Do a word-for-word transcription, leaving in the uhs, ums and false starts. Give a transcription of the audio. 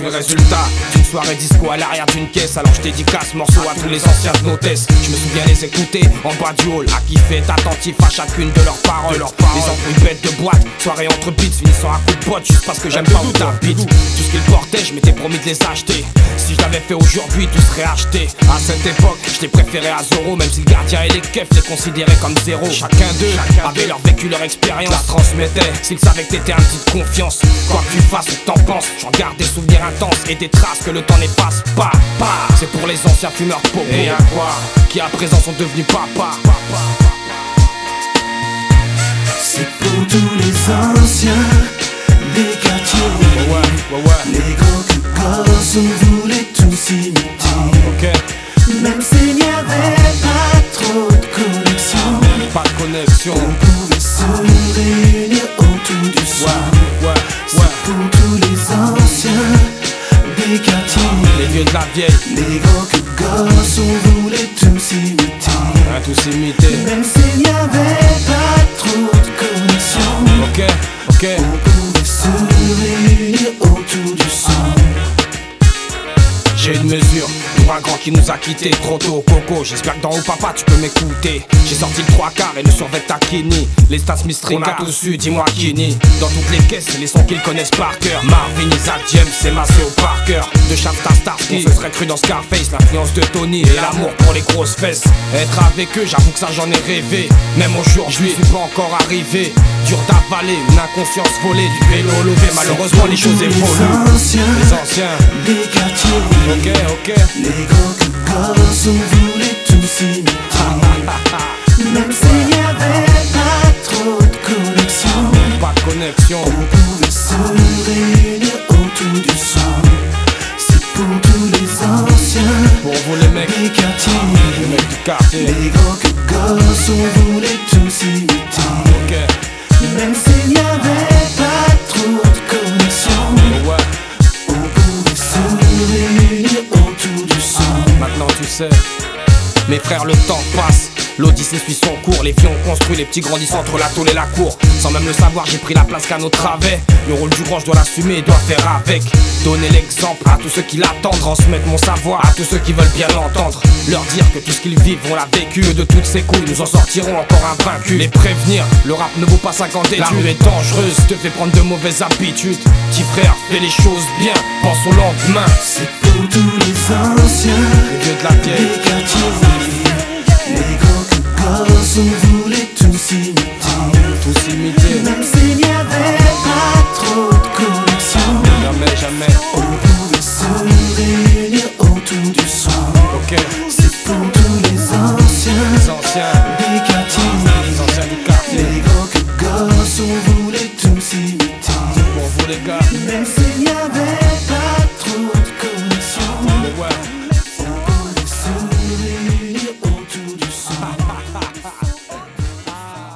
suis le résultat d'une soirée disco à l'arrière d'une caisse. Alors je dédicace morceau à tous les anciens de nos tests. Je me souviens les écouter en bas du hall, à kiffer, être attentif à chacune de leurs paroles. Les embrouilles bêtes de boîte, soirée entre beats, finissant à coups de botte juste parce que j'aime pas où t'habites. Tout ce qu'ils portaient, je m'étais promis de les acheter. Si je l'avais fait aujourd'hui, tout serait acheté. À cette époque, je les préférais à Zoro, même si le gardien et les keufs les considéraient comme zéro. Chacun d'eux avait leur vécu, leur expérience, la transmettait. S'ils savaient que t'étais un petit de confiance, quoi que tu fasses ou que t'en penses, j'en garde des souvenirs intenses et des traces que le temps n'efface pas. C'est pour les anciens fumeurs de popo et un quoi qui à présent sont devenus papa. C'est pour tous les anciens des quartiers, ouais, ouais, ouais. Les grands que gosses, on voulait tous imiter. Okay. Même s'il n'y avait pas trop de connexion, pas de connexion, on pouvait se réunir autour du son. Ouais, ouais, ouais. C'est pour tous les anciens des quartiers, les vieux de la vieille, les grands que gosses, on voulait tous imiter. Ah, tous imiter. Même s'il n'y avait pas trop de connexion, ok, ok, on pouvait se réunir autour du son. J'ai une mesure pour un grand qui nous a quittés trop tôt, Coco. J'espère que dans haut papa tu peux m'écouter. J'ai sorti le trois quarts et le survêt Takini. Les Stas Mistring, on a tous eu, dis-moi Kini. Dans toutes les caisses, c'est les sons qu'ils connaissent par cœur. Marvin, Isaac, James, c'est Maceo Parker. De Shasta Starsky, on se serait cru dans Scarface. L'influence de Tony et l'amour pour les grosses fesses. Être avec eux, j'avoue que ça j'en ai rêvé. Même aujourd'hui, je suis pas encore arrivé. Dur d'avaler, une inconscience volée, du vélo levé. Malheureusement les choses évoluent. Les anciens des quartiers, ok, ok. Les grands que gosses, on voulait tous imiter. Même s'il n'y avait pas trop de connexion, pas de connexion, on pouvait se réunir autour du son. C'est pour tous les anciens, pour vous les mecs des quartiers, les mecs du quartier. Les grands que gosses, on voulait tous imiter. Ok. Même s'il n'y avait pas trop de connexion, ouais. On pouvait se réunir autour du son. Maintenant tu sais, mes frères le temps passe, l'odyssée suit son cours. Les vieux ont construit, les petits grandissent entre la tôle et la cour. Sans même le savoir, j'ai pris la place qu'un autre avait. Le rôle du grand, je dois l'assumer et dois faire avec. Donner l'exemple à tous ceux qui l'attendent, transmettre mon savoir à tous ceux qui veulent bien l'entendre. Leur dire que tout ce qu'ils vivent, on l'a vécu. Que de toutes ces couilles, nous en sortirons encore invaincus. Les prévenir, le rap ne vaut pas cinquante études. La rue est dangereuse, te fait prendre de mauvaises habitudes. Petit frère, fais les choses bien, pense au lendemain. C'est pour tous les anciens, les vieux de la vieille, des quartiers, les grands que gosses, on voulait tous imiter. Tous imiter. Même s'il n'y avait pas trop de connexion, jamais, jamais.